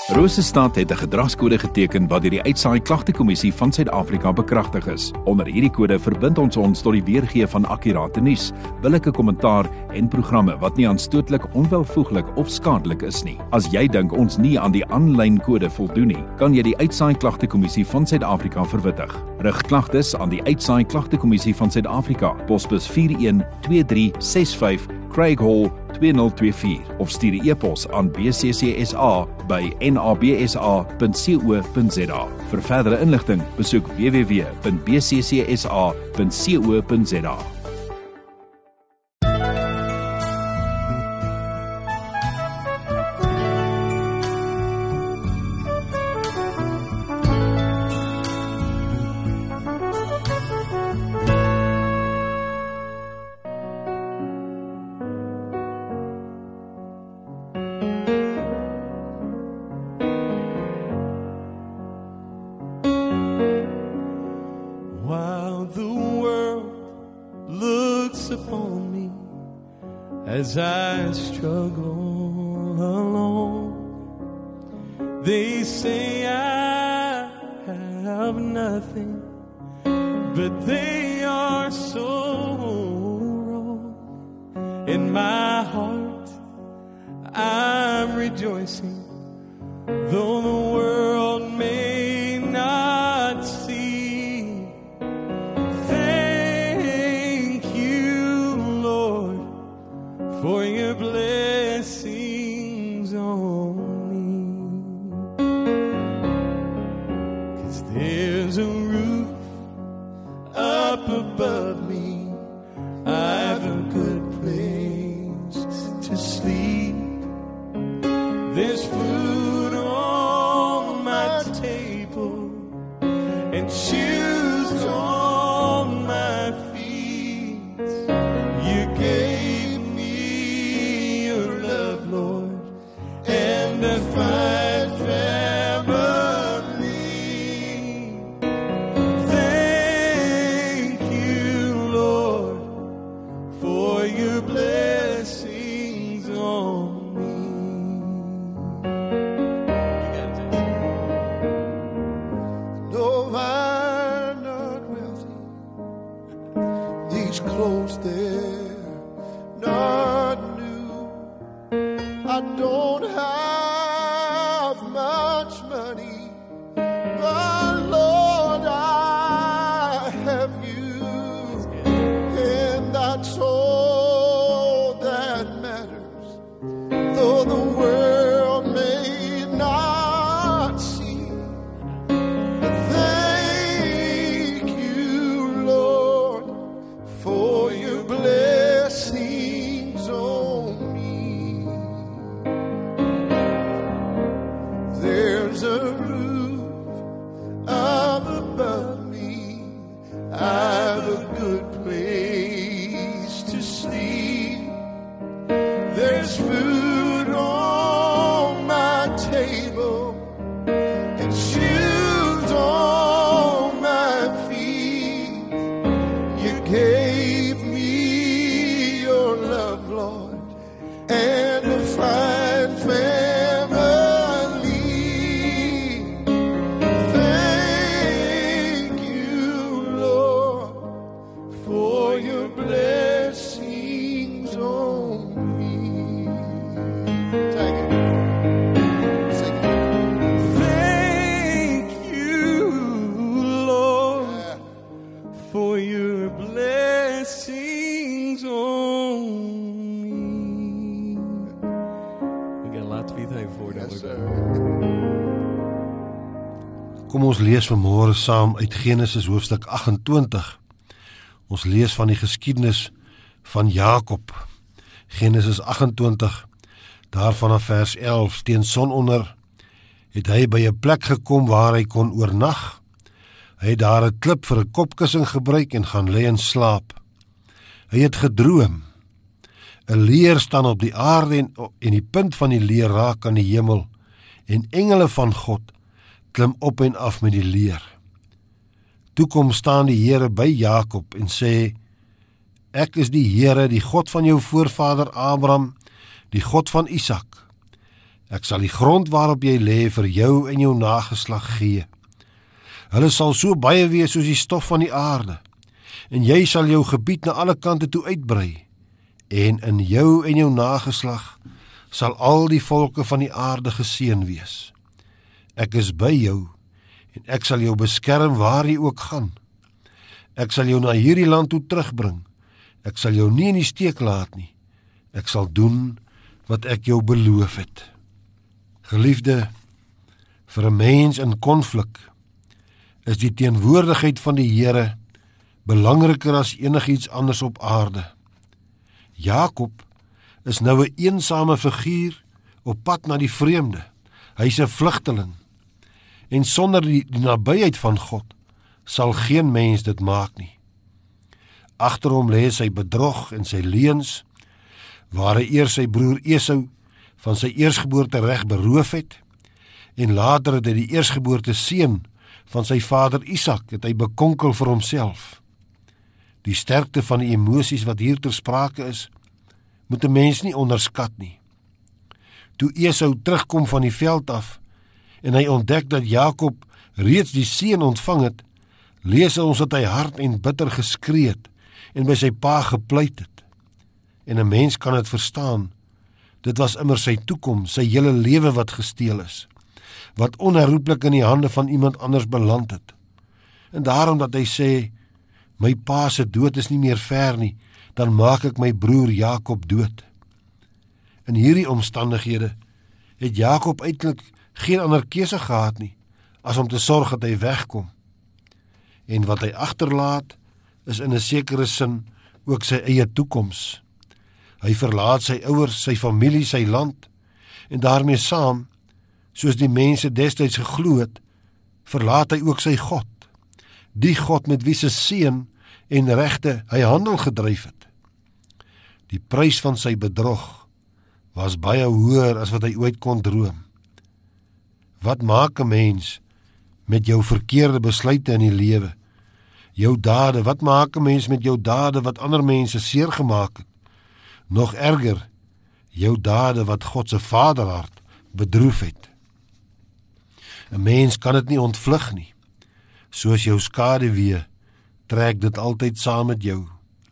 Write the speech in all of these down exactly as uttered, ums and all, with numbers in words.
Rosestad het 'n gedragskode geteken wat deur die Uitsaai Klagtekommissie van Suid-Afrika bekragtig is. Onder hierdie kode verbind ons ons tot die weergee van akkurate nuus, billike kommentaar en programme wat nie aanstootlik, onwelvoeglik of skadelik is nie. As jy dink ons nie aan die aanlyn kode voldoen nie, kan jy die Uitsaai Klagtekommissie van Suid-Afrika verwittig. Rig klagtes aan die Uitsaai Klagtekommissie van Suid-Afrika, posbus vier een twee drie ses vyf, Craig Hall twee nul twee vier of stuur 'n e-pos aan b c c s a by n a b s a punt co punt z a. Vir verdere inligting, besoek w w w punt b c c s a punt co punt z a. Upon me as I struggle alone. They say I have nothing, but they are so wrong. In my heart I'm rejoicing, though the world may not see. For your blessings on me, 'cause there's a roof up above me, I've a good place to sleep, there's food on my table and shoes on my feet. You gave a fine family. Thank you, Lord, for your blessings on me. No, I'm not wealthy. These clothes, they're not new. I don't have money, but Lord, I have you, and that's all that matters. Though the world may not see, thank you, Lord, for your blessings on me. There's a roof up above me, I've a good place to sleep, there's food on my table and shoes on my feet. You gave me your love, Lord, and a fine family. Kom ons lees vanmôre saam uit Genesis hoofstuk agt-en-twintig. Ons lees van die geskiedenis van Jakob. Genesis agt-en-twintig, daarvan af vers elf. Teen sononder het hy by 'n plek gekom waar hy kon oornag. Hy het daar 'n klip vir 'n kopkussing gebruik en gaan lê en slaap. Hy het gedroom. 'n Leer staan op die aarde en, en die punt van die leer raak aan die hemel, en engele van God klim op en af met die leer. Toe kom staan die Here by Jakob en sê: Ek is die Here, die God van jou voorvader Abraham, die God van Isak. Ek sal die grond waarop jy lê vir jou en jou nageslag gee. Hulle sal so baie wees soos die stof van die aarde, en jy sal jou gebied na alle kante toe uitbrei, en in jou en jou nageslag sal al die volke van die aarde geseën wees. Ek is by jou, en ek sal jou beskerm waar jy ook gaan. Ek sal jou na hierdie land toe terugbring. Ek sal jou nie in die steek laat nie. Ek sal doen wat ek jou beloof het. Geliefde, vir 'n mens in konflik is die teenwoordigheid van die Here belangriker as enigiets anders op aarde. Jakob is nou 'n eensame figuur op pad na die vreemde. Hy's 'n vlugteling. En sonder die, die nabyheid van God sal geen mens dit maak nie. Agter hom lê sy bedrog en sy leuns, waar hy eers sy broer Esau van sy eersgeboorte reg beroof het, en later het hy die eersgeboorte seun van sy vader Isak het hy bekonkel vir homself. Die sterkte van die emosies wat hier ter sprake is, moet 'n mens nie onderskat nie. Toe Esau terugkom van die veld af, en hy ontdek dat Jakob reeds die seën ontvang het, lees ons dat hy hard en bitter geskree het en by sy pa gepleit het. En 'n mens kan dit verstaan, dit was immer sy toekoms, sy hele lewe wat gesteel is, wat onherroepelik in die hande van iemand anders beland het. En daarom dat hy sê, my pa se dood is nie meer ver nie, dan maak ek my broer Jakob dood. In hierdie omstandighede het Jakob eintlik geen ander keuse gehad nie, as om te sorg dat hy wegkom. En wat hy agterlaat, is in 'n sekere sin ook sy eie toekoms. Hy verlaat sy ouers, sy familie, sy land, en daarmee saam, soos die mense destyds geglo het, verlaat hy ook sy God, die God met wie se seën en regte hy handel gedryf het. Die prys van sy bedrog was baie hoër as wat hy ooit kon droom. Wat maak 'n mens met jou verkeerde besluite in die lewe? Jou dade, wat maak 'n mens met jou dade wat ander mense seer gemaak het? Nog erger, jou dade wat God se vaderhart bedroef het. 'n Mens kan dit nie ontvlug nie. Soos jou skaduwee, trek dit altyd saam met jou.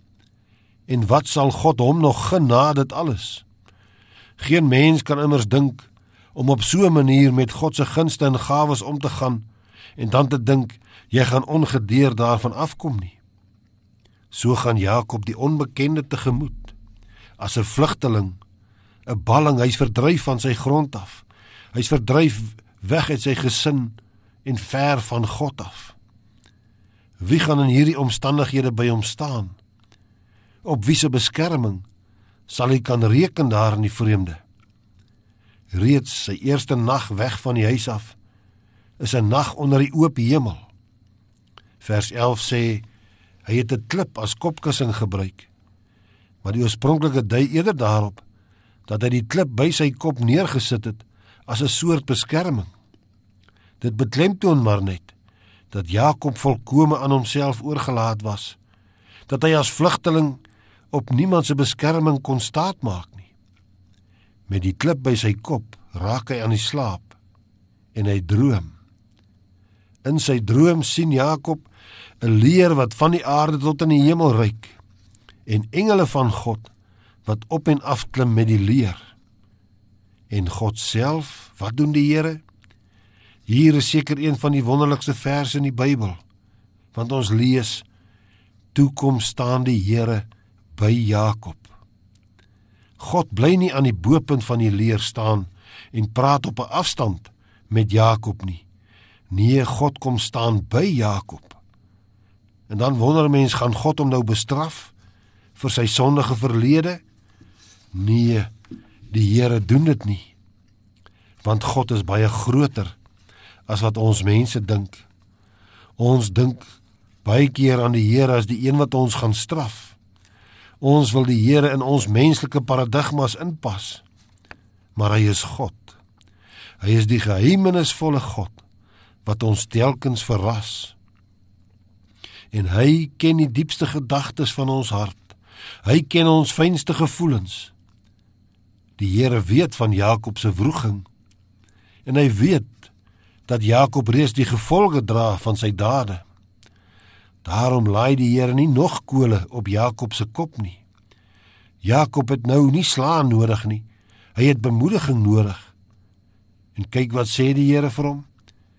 En wat sal God hom nog gun na dit alles? Geen mens kan immers dink om op so 'n manier met God se gunste en gawes om te gaan, en dan te dink, jy gaan ongedeer daarvan afkom nie. So gaan Jakob die onbekende tegemoet, as 'n vlugteling, 'n balling, hy's verdryf van sy grond af. Hy's verdryf weg uit sy gesin en ver van God af. Wie gaan in hierdie omstandighede by hom staan? Op wie se beskerming sal hy kan reken daar in die vreemde? Reeds sy eerste nag weg van die huis af is 'n nag onder die oop hemel. Vers elf sê, hy het 'n klip as kopkussing gebruik, maar die oorspronklike dui eerder daarop dat hy die klip by sy kop neergesit het as 'n soort beskerming. Dit beklemtoon maar net dat Jakob volkome aan homself oorgelaat was, dat hy as vlugteling op niemand se beskerming kon staatmaak nie. Met die klip by sy kop raak hy aan die slaap en hy droom. In sy droom sien Jakob 'n leer wat van die aarde tot in die hemel reik, en engele van God wat op en af klim met die leer. En God self, wat doen die Here? Hier is seker een van die wonderlikste verse in die Bybel, want ons lees, toe kom staan die Here by Jakob. God bly nie aan die bopunt van die leer staan en praat op 'n afstand met Jakob nie. Nee, God kom staan by Jakob. En dan wonder mens, gaan God hom nou bestraf vir sy sondige verlede? Nee, die Here doen dit nie. Want God is baie groter as wat ons mense dink. Ons dink baie keer aan die Here as die een wat ons gaan straf. Ons wil die Here in ons menslike paradigmas inpas. Maar hy is God. Hy is die geheimenisvolle God wat ons telkens verras. En hy ken die diepste gedagtes van ons hart. Hy ken ons fynste gevoelens. Die Here weet van Jakob se wroging en hy weet dat Jakob reeds die gevolge dra van sy dade. Daarom laai die Here nie nog kole op Jakob se kop nie. Jakob het nou nie slaan nodig nie, hy het bemoediging nodig. En kyk wat sê die Here vir hom?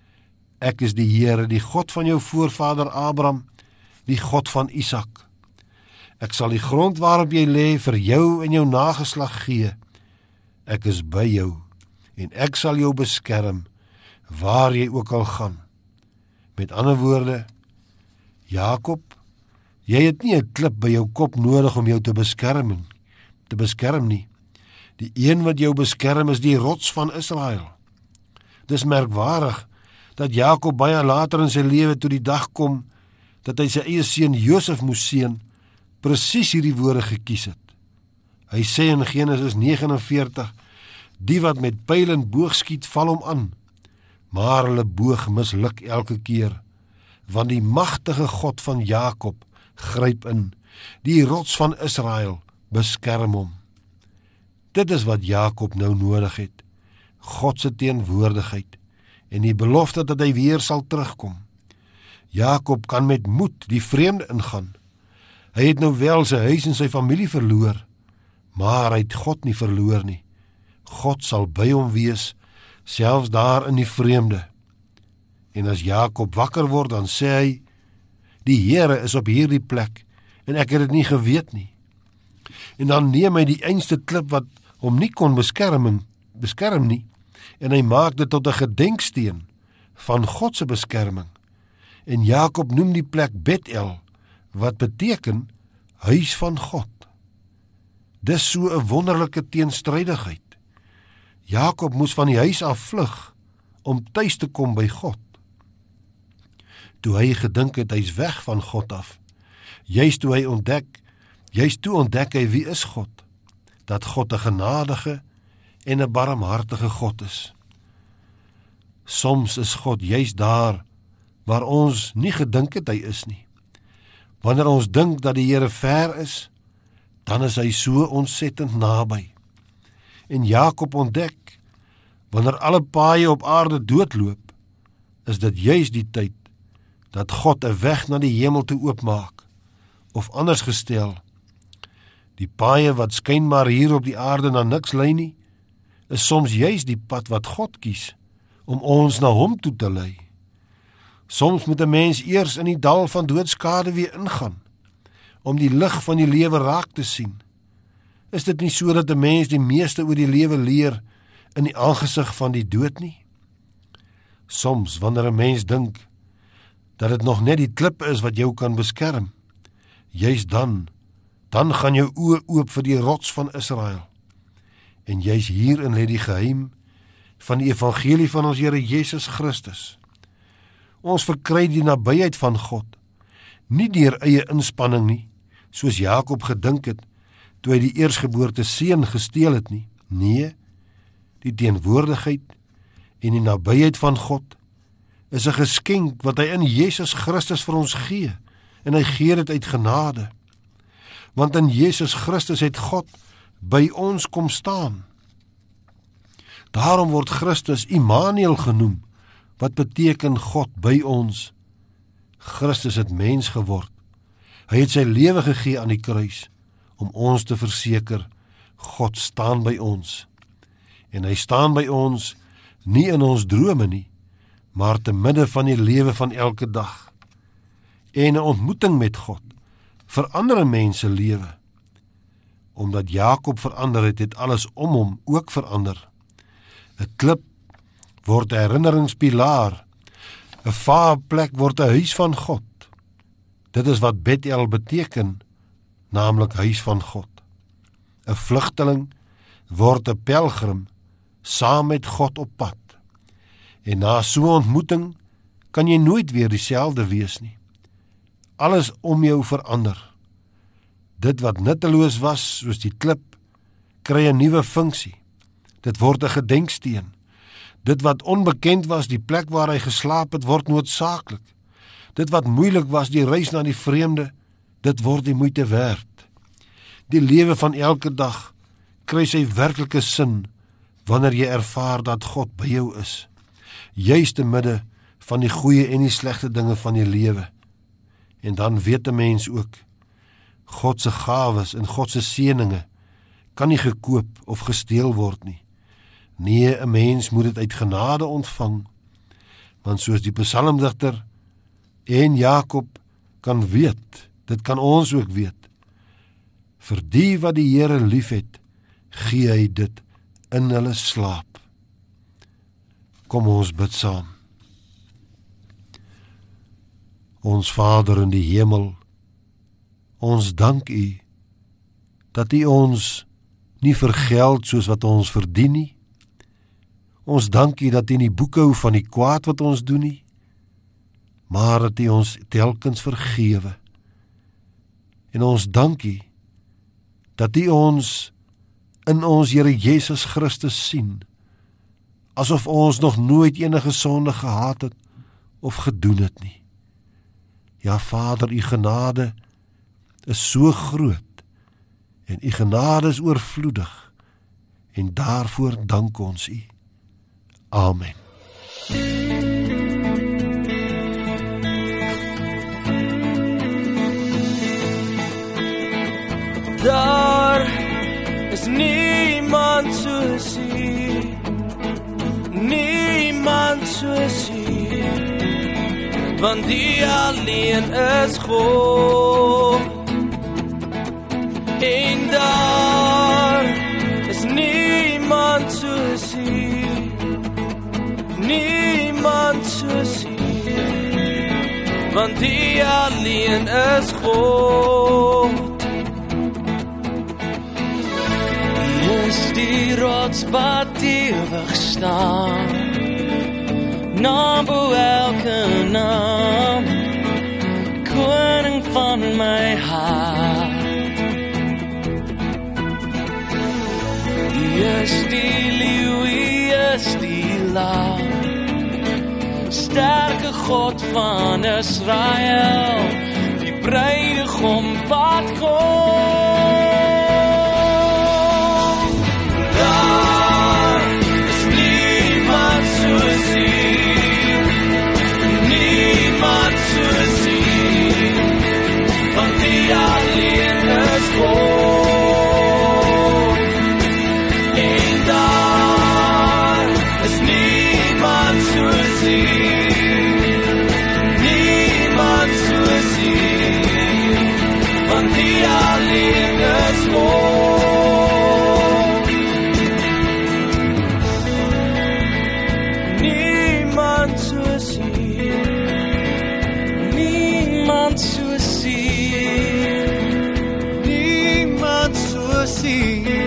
Ek is die Here, die God van jou voorvader Abraham, die God van Isak. Ek sal die grond waarop jy lê vir jou en jou nageslag gee. Ek is by jou en ek sal jou beskerm waar jy ook al gaan. Met ander woorde, Jakob, jy het nie 'n klip by jou kop nodig om jou te beskerm, te beskerm nie. Die een wat jou beskerm is die rots van Israel. Dis merkwaardig dat Jakob baie later in sy lewe toe die dag kom dat hy sy eie seun Josef moes seën, presies hierdie woorde gekies het. Hy sê in Genesis vyf nege veertig, die wat met pyl en boog skiet val hom aan, maar hulle boog misluk elke keer, want die magtige God van Jakob gryp in, die rots van Israel beskerm hom. Dit is wat Jakob nou nodig het, God se teenwoordigheid en die belofte dat hy weer sal terugkom. Jakob kan met moed die vreemde ingaan. Hy het nou wel sy huis en sy familie verloor, maar hy het God nie verloor nie. God sal by hom wees, selfs daar in die vreemde. En as Jakob wakker word, dan sê hy, die Here is op hierdie plek, en ek het dit nie geweet nie. En dan neem hy die einste klip wat hom nie kon beskerm, beskerm nie, en hy maak dit tot 'n gedenksteen van God se beskerming. En Jakob noem die plek Bethel, wat beteken huis van God. Dis so 'n wonderlike teenstrydigheid. Jakob moes van die huis af vlug om tuis te kom by God. Toe hy gedink het hy's weg van God af, juist toe hy ontdek, juist toe ontdek hy wie is God, dat God 'n genadige en 'n barmhartige God is. Soms is God juist daar waar ons nie gedink het hy is nie. Wanneer ons dink dat die Here ver is, dan is hy so ontsettend naby. En Jakob ontdek, wanneer alle paaie op aarde doodloop, is dit juist die tyd dat God 'n weg na die hemel toe oopmaak. Of anders gestel, die paaie wat skynbaar hier op die aarde na niks lei nie, is soms juist die pad wat God kies om ons na hom toe te lei. Soms moet 'n mens eers in die dal van doodskade weer ingaan, om die lig van die lewe raak te sien. Is dit nie so dat 'n mens die meeste oor die lewe leer in die aangesig van die dood nie? Soms, wanneer 'n mens dink dat dit nog net die klip is wat jou kan beskerm, juist dan, dan gaan jou oë oop vir die rots van Israel. En juist hierin lê die geheim van die evangelie van ons Here Jesus Christus. Ons verkry die nabyheid van God, nie deur eie inspanning nie, soos Jakob gedink het, toe hy die eersgeboorte seun gesteel het nie. Nee, die teenwoordigheid en die nabyheid van God is 'n geskenk wat hy in Jesus Christus vir ons gee, en hy gee dit uit genade. Want in Jesus Christus het God by ons kom staan. Daarom word Christus Immanuel genoem, wat beteken God by ons. Christus het mens geword. Hy het sy lewe gegee aan die kruis, om ons te verseker, God staan by ons. En hy staan by ons, nie in ons drome nie, maar te midde van die lewe van elke dag. En 'n ontmoeting met God verander 'n mens se lewe. Omdat Jakob verander het, het alles om hom ook verander. 'n Klip word 'n herinneringspilaar, 'n vaarplek word 'n huis van God. Dit is wat Bethel beteken, naamlik huis van God. 'n Vlugteling word 'n pelgrim, saam met God op pad. En na so 'n ontmoeting kan jy nooit weer dieselfde wees nie. Alles om jou verander. Dit wat nutteloos was, soos die klip, kry 'n nuwe funksie. Dit word 'n gedenksteen. Dit wat onbekend was, die plek waar hy geslaap het, word noodsaaklik. Dit wat moeilik was, die reis na die vreemde, dit word die moeite werd. Die lewe van elke dag kry sy werklike sin wanneer jy ervaar dat God by jou is, juis te midde van die goeie en die slegte dinge van die lewe. En dan weet 'n mens ook, God se gawes en God se seëninge kan nie gekoop of gesteel word nie. Nee, 'n mens moet dit uit genade ontvang, want soos die psalmdigter en Jakob kan weet, dit kan ons ook weet, vir die wat die Here liefhet, gee hy dit in hulle slaap. Kom ons bid saam. Ons Vader in die hemel, ons dank U, dat U ons nie vergeld soos wat ons verdien nie. Ons dank U dat U nie boekhou van die kwaad wat ons doen nie, maar dat U ons telkens vergewe. En ons dank U, dat U ons in ons Here Jesus Christus sien, asof ons nog nooit enige sonde gehad het of gedoen het nie. Ja, Vader, U genade is so groot, en U genade is oorvloedig, en daarvoor dank ons U. Amen. Daar is niemand soos U, niemand soos U, want U alleen is God. En daar is niemand soos U, niemand soos U, want U alleen is God. U is die rots wat ewig staan, naam bo elke naam, koning van my hart. U is die leeu, U is die lam, sterke God van Israel, die bruidegom wat kom. Daar is niemand soos U, niemand soos U, want U alleen is God. En daar is niemand soos U, niemand soos U, want U alleen is God. Niemand soos U, niemand soos U, niemand soos U.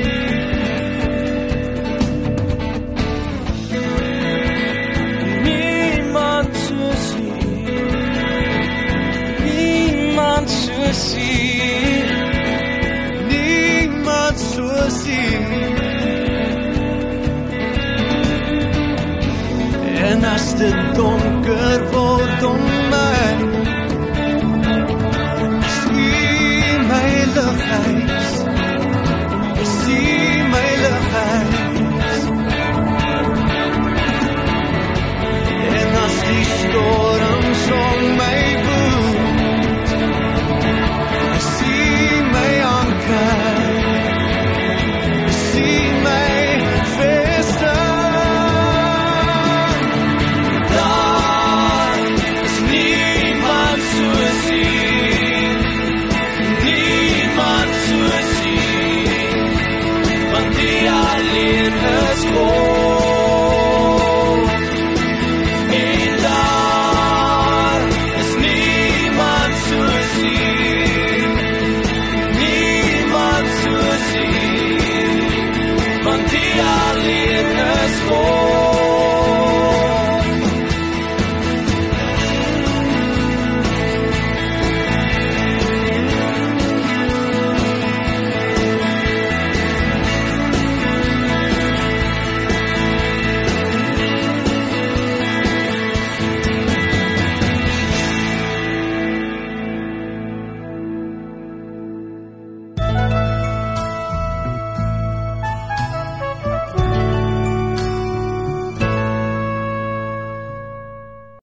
Niemand soos U, niemand soos U, niemand soos U. En as dit donker word om my,